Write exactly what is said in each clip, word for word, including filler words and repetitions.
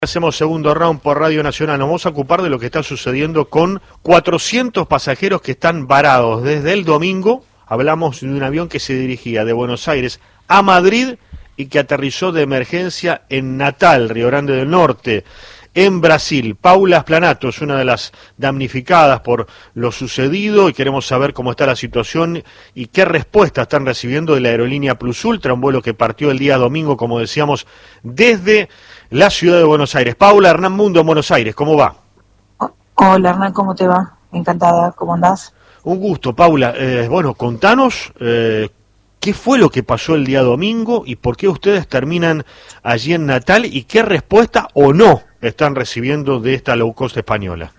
Hacemos segundo round por Radio Nacional. Nos vamos a ocupar de lo que está sucediendo con cuatrocientos pasajeros que están varados desde el domingo. Hablamos de un avión que se dirigía de Buenos Aires a Madrid y que aterrizó de emergencia en Natal, Río Grande del Norte, en Brasil. Paula Splanato es una de las damnificadas por lo sucedido y queremos saber cómo está la situación y qué respuesta están recibiendo de la aerolínea Plus Ultra, un vuelo que partió el día domingo, como decíamos, desde la ciudad de Buenos Aires. Paula, Hernán Mundo en Buenos Aires, ¿cómo va? Hola Hernán, ¿cómo te va? Encantada, ¿cómo andás? Un gusto, Paula. Eh, bueno, contanos eh, qué fue lo que pasó el día domingo y por qué ustedes terminan allí en Natal y qué respuesta o no están recibiendo de esta low cost española.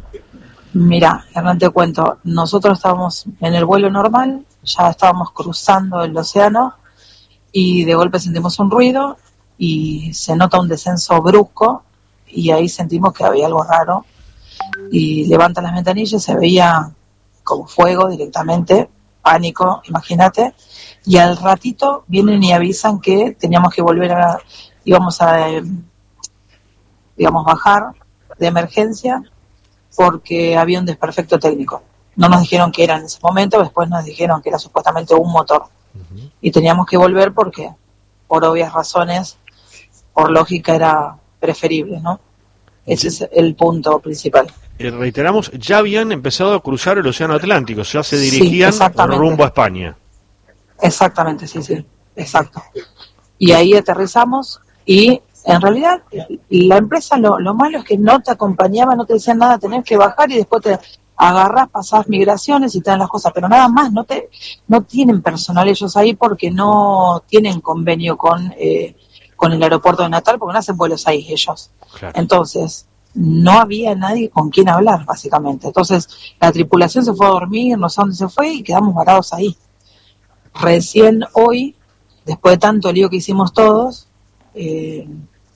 Mira, Hernán, te cuento, nosotros estábamos en el vuelo normal, ya estábamos cruzando el océano y de golpe sentimos un ruido y se nota un descenso brusco y ahí sentimos que había algo raro y levantan las ventanillas, se veía como fuego directamente, pánico, imagínate, y al ratito vienen y avisan que teníamos que volver a, íbamos a, eh, digamos, bajar de emergencia porque había un desperfecto técnico. No nos dijeron que era en ese momento, después nos dijeron que era supuestamente un motor. Uh-huh. Y teníamos que volver porque, por obvias razones, por lógica era preferible, ¿no? Ese es el punto principal. Eh, reiteramos, ya habían empezado a cruzar el Océano Atlántico, ya se dirigían sí, rumbo a España. Exactamente, sí, sí, exacto. Y ahí aterrizamos y en realidad la empresa lo, lo malo es que no te acompañaba, no te decían nada, tenés que bajar y después te agarrás, pasás migraciones y te dan las cosas, pero nada más, no te no tienen personal ellos ahí porque no tienen convenio con... Eh, con el aeropuerto de Natal, porque no hacen vuelos ahí ellos. Claro. Entonces, no había nadie con quien hablar, básicamente. Entonces, la tripulación se fue a dormir, no sé dónde se fue, y quedamos varados ahí. Recién hoy, después de tanto lío que hicimos todos, eh,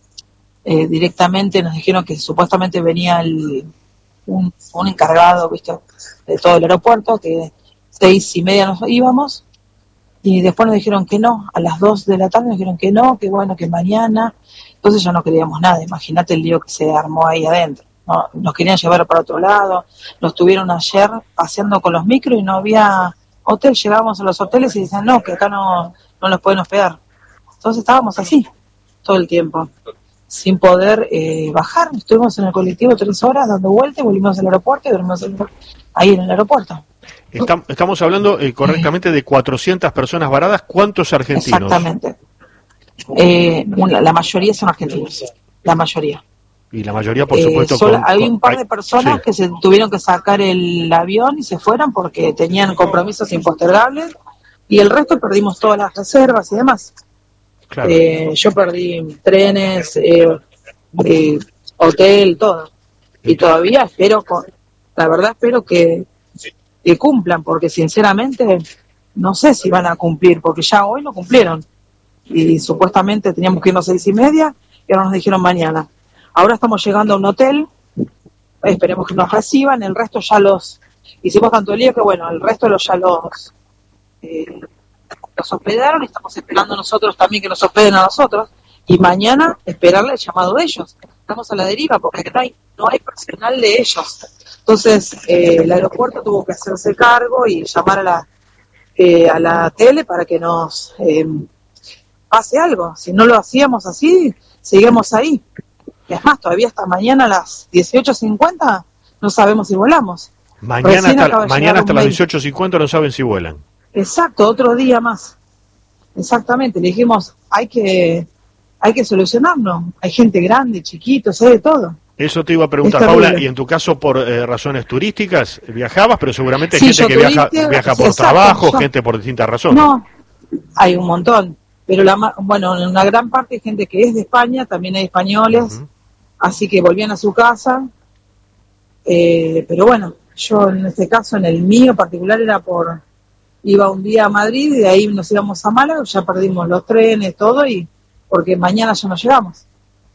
eh, directamente nos dijeron que supuestamente venía el, un, un encargado, ¿viste?, de todo el aeropuerto, que seis y media nos íbamos, y después nos dijeron que no, a las dos de la tarde nos dijeron que no, que bueno, que mañana. Entonces ya no queríamos nada, imagínate el lío que se armó ahí adentro, ¿no? Nos querían llevar para otro lado, nos tuvieron ayer paseando con los micros y no había hotel, llegábamos a los hoteles y dicen no, que acá no, no los pueden hospedar. Entonces estábamos así, todo el tiempo, sin poder eh, bajar, estuvimos en el colectivo tres horas dando vueltas, volvimos al aeropuerto y dormimos ahí en el aeropuerto. Estamos hablando eh, correctamente de cuatrocientas personas varadas. ¿Cuántos argentinos? Exactamente. Eh, una, la mayoría son argentinos. La mayoría. Y la mayoría, por supuesto... Eh, solo, con, hay con, un par de personas sí. que se tuvieron que sacar el avión y se fueron porque tenían compromisos impostergables. Y el resto perdimos todas las reservas y demás. Claro. Eh, yo perdí trenes, eh, eh, hotel, todo. Y todavía espero, con, la verdad espero que... que cumplan, porque sinceramente no sé si van a cumplir, porque ya hoy lo cumplieron y supuestamente teníamos que irnos a seis y media y ahora nos dijeron mañana. Ahora estamos llegando a un hotel, esperemos que nos reciban, el resto ya los hicimos tanto lío que bueno, el resto los ya los eh, los hospedaron y estamos esperando nosotros también que nos hospeden a nosotros y mañana esperarle el llamado de ellos. Estamos a la deriva porque no hay, no hay personal de ellos. Entonces, eh, el aeropuerto tuvo que hacerse cargo y llamar a la eh, a la tele para que nos eh, pase algo. Si no lo hacíamos así, seguimos ahí. Y es más, todavía hasta mañana a las dieciocho cincuenta no sabemos si volamos. Mañana hasta, mañana hasta las dieciocho cincuenta no saben si vuelan. Exacto, otro día más. Exactamente, le dijimos, hay que hay que solucionarlo. Hay gente grande, chiquito, sé de todo. Eso te iba a preguntar, Paula, y en tu caso por eh, razones turísticas viajabas, pero seguramente hay sí, gente que viaja, viaja por exacto, trabajo, yo, gente por distintas razones. No, hay un montón, pero la bueno, en una gran parte hay gente que es de España, también hay españoles, uh-huh. Así que volvían a su casa, eh, pero bueno, yo en este caso, en el mío particular era por, iba un día a Madrid y de ahí nos íbamos a Málaga, ya perdimos los trenes, todo, y porque mañana ya no llegamos.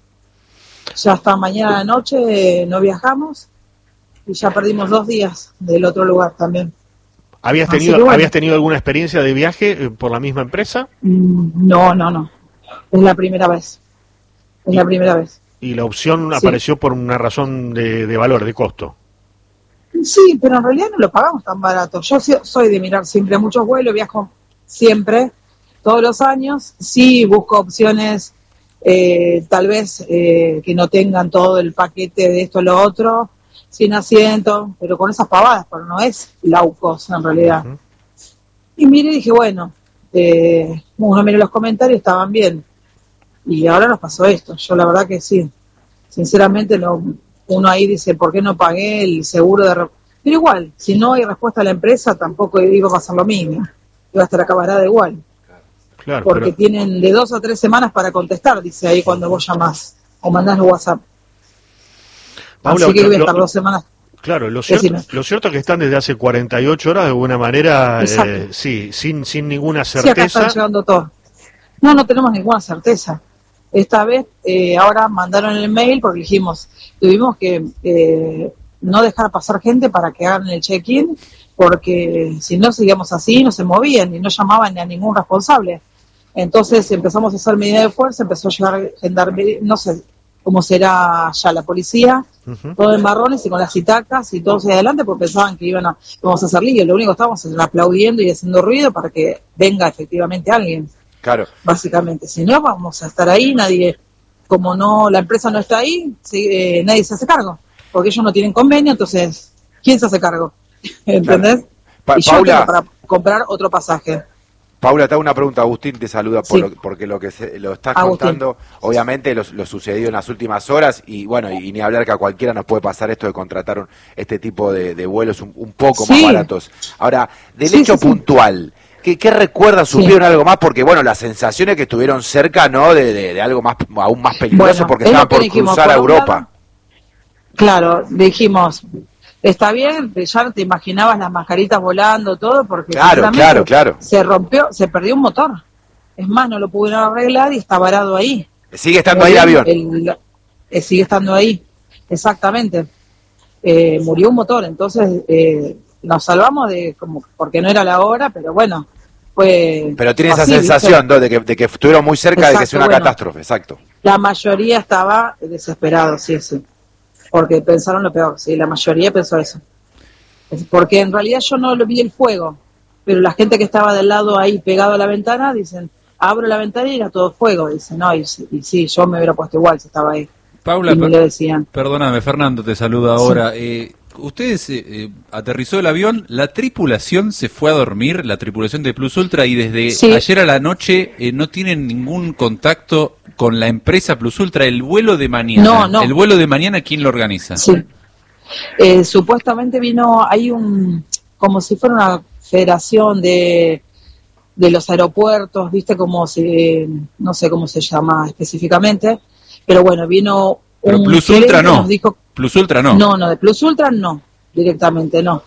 Ya hasta mañana de noche no viajamos y ya perdimos dos días del otro lugar también. ¿Habías tenido, bueno. ¿habías tenido alguna experiencia de viaje por la misma empresa? No, no, no. Es la primera vez. Es la primera vez. Y la opción Sí. apareció por una razón de, de valor, de costo. Sí, pero en realidad no lo pagamos tan barato. Yo sí- soy de mirar siempre muchos vuelos, viajo siempre, todos los años. Sí, busco opciones, eh, tal vez eh, que no tengan todo el paquete de esto o lo otro, sin asiento, pero con esas pavadas, pero no es low cost en realidad. Ujú. Y mire, dije, bueno, eh, uno mire los comentarios, estaban bien. Y ahora nos pasó esto. Yo la verdad que sí, sinceramente no, uno ahí dice, ¿por qué no pagué el seguro de... re-? Pero igual, si no hay respuesta a la empresa, tampoco iba a pasar lo mismo. Iba a estar acabada igual. Claro, Porque pero, tienen de dos a tres semanas para contestar, dice ahí cuando vos llamás o mandás el WhatsApp. Paula, Así que lo- voy a estar lo- dos semanas. claro, lo cierto, Decime. lo cierto es que están desde hace cuarenta y ocho horas de alguna manera, Exacto. eh, sí, sin, sin ninguna Sí, acá están certeza. llegando todos. No, no tenemos ninguna certeza. Esta vez, eh, ahora mandaron el mail porque dijimos, tuvimos que eh, no dejar pasar gente para que hagan el check-in, porque si no seguíamos así, no se movían y no llamaban ni a ningún responsable. Entonces empezamos a hacer medidas de fuerza, empezó a llegar gendarmería, no sé cómo será ya la policía, Ujú. todo en marrones y con las citacas y todos hacia adelante porque pensaban que iban a, íbamos a hacer lío. Lo único que estábamos es aplaudiendo y haciendo ruido para que venga efectivamente alguien. Claro. Básicamente, si no vamos a estar ahí, nadie, como no, la empresa no está ahí, sí, eh, nadie se hace cargo, porque ellos no tienen convenio, entonces, ¿quién se hace cargo? ¿Entendés? Pa- y yo Paula. tengo para comprar otro pasaje. Paula, te hago una pregunta. Agustín te saluda por Sí. lo, porque lo que se, lo estás Agustín. contando, obviamente lo, lo sucedido en las últimas horas y bueno, y, y ni hablar que a cualquiera nos puede pasar esto de contratar un- este tipo de, de vuelos un, un poco Sí. más baratos. Ahora, del Sí, hecho sí, sí. puntual, ¿qué, qué recuerdas? Sí. ¿Supieron algo más? Porque bueno, las sensaciones que estuvieron cerca, ¿no? De, de, de algo más, aún más peligroso Bueno, porque es lo estaban que por dijimos, cruzar a por un Europa. lado, claro, dijimos, está bien, ya te imaginabas las mascaritas volando, todo, porque Claro, sinceramente claro, claro. se rompió, se perdió un motor. Es más, no lo pudieron arreglar y está varado ahí. Sigue estando ahí el Murió avión. el- eh, sigue estando ahí, exactamente. Eh, murió un motor, entonces eh, nos salvamos de como porque no era la hora, pero bueno, fue. Pero tiene fue esa así, sensación, ¿viste? ¿no? de, que, de que estuvieron muy cerca de que Exacto, sea una bueno. catástrofe, exacto. La mayoría estaba desesperado, sí, sí, porque pensaron lo peor, sí, la mayoría pensó eso. Es porque en realidad yo no lo vi el fuego, pero la gente que estaba del lado ahí pegado a la ventana dicen, abro la ventana y era todo fuego, dicen, no, y, sí, y sí, yo me hubiera puesto igual si estaba ahí. Paula, Y me per- lo decían. perdóname, Fernando te saluda ahora. Eh, ustedes eh, eh, aterrizó el avión, la tripulación se fue a dormir, la tripulación de Plus Ultra, y desde Sí. ayer a la noche eh, no tienen ningún contacto con la empresa Plus Ultra. El vuelo de mañana, No, no. el vuelo de mañana, ¿quién lo organiza? Sí. Eh, supuestamente vino, hay un, como si fuera una federación de, de los aeropuertos, viste como se, no sé cómo se llama específicamente, pero bueno, vino Pero un Plus gerente Ultra y no. nos dijo, Plus Ultra no. no, no, de Plus Ultra no, directamente no,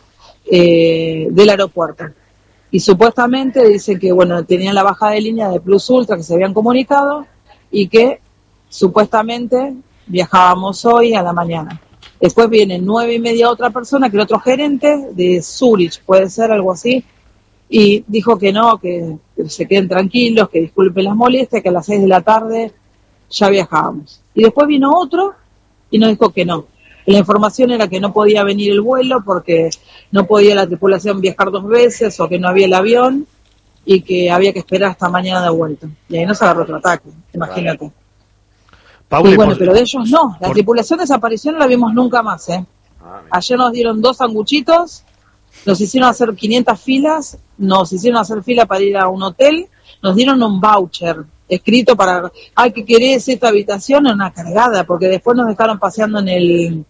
eh, del aeropuerto. Y supuestamente dicen que, bueno, tenían la baja de línea de Plus Ultra que se habían comunicado y que supuestamente viajábamos hoy a la mañana. Después viene nueve y media otra persona, que era otro gerente de Zurich, puede ser algo así, y dijo que no, que, que se queden tranquilos, que disculpen las molestias, que a las seis de la tarde ya viajábamos. Y después vino otro y nos dijo que no. La información era que no podía venir el vuelo porque no podía la tripulación viajar dos veces o que no había el avión y que había que esperar hasta mañana de vuelta. Y ahí nos agarró otro ataque, imagínate. Paula, Y bueno, por- pero de ellos no. La por- tripulación desapareció, no la vimos nunca más, ¿eh? Ayer nos dieron dos sanguchitos, nos hicieron hacer quinientas filas, nos hicieron hacer fila para ir a un hotel, nos dieron un voucher escrito para, ay, ¿qué querés esta habitación? En una cargada, porque después nos dejaron paseando en el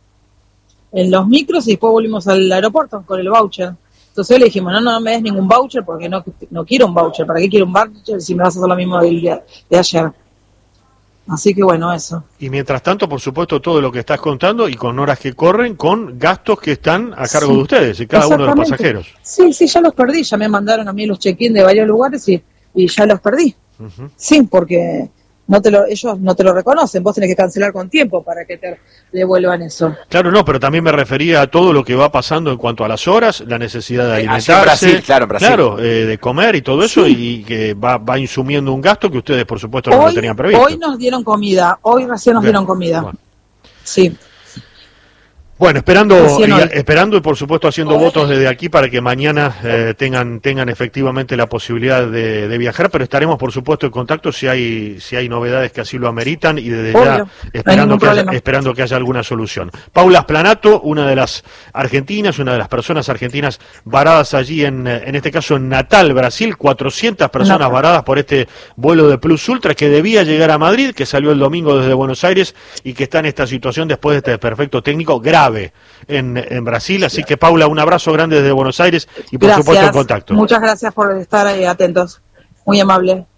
en los micros y después volvimos al aeropuerto con el voucher. Entonces le dijimos, no, no, no me des ningún voucher porque no, no quiero un voucher. ¿Para qué quiero un voucher si me vas a hacer lo mismo del día de ayer? Así que bueno, eso. Y mientras tanto, por supuesto, todo lo que estás contando y con horas que corren, con gastos que están a cargo Sí, de ustedes y cada uno de los exactamente. pasajeros. Sí, sí, ya los perdí. Ya me mandaron a mí los check-in de varios lugares y, y ya los perdí. Ujú. Sí, porque no te lo, ellos no te lo reconocen, vos tenés que cancelar con tiempo para que te devuelvan eso. Claro, no, pero también me refería a todo lo que va pasando en cuanto a las horas, la necesidad de Eh, alimentarse, allá en Brasil, claro, en Brasil. claro, eh, de comer y todo eso, Sí. y que va, va insumiendo un gasto que ustedes, por supuesto, no lo Hoy, tenían previsto. hoy nos dieron comida, hoy recién nos Bien. dieron comida. Bueno. Sí. Bueno, esperando Recién y, hoy. esperando y por supuesto haciendo votos desde aquí para que mañana eh, tengan tengan efectivamente la posibilidad de, de viajar, pero estaremos por supuesto en contacto si hay si hay novedades que así lo ameritan y desde Obvio, ya no hay esperando ningún que haya, problema. esperando que haya alguna solución. Paula Splanato, una de las argentinas, una de las personas argentinas varadas allí en eh, en este caso en Natal, Brasil, cuatrocientas personas Natal. varadas por este vuelo de Plus Ultra que debía llegar a Madrid, que salió el domingo desde Buenos Aires y que está en esta situación después de este desperfecto técnico grave en, en Brasil. Así que, Paula, un abrazo grande desde Buenos Aires y, por Gracias. supuesto, en contacto. Muchas gracias por estar eh, atentos. Muy amable.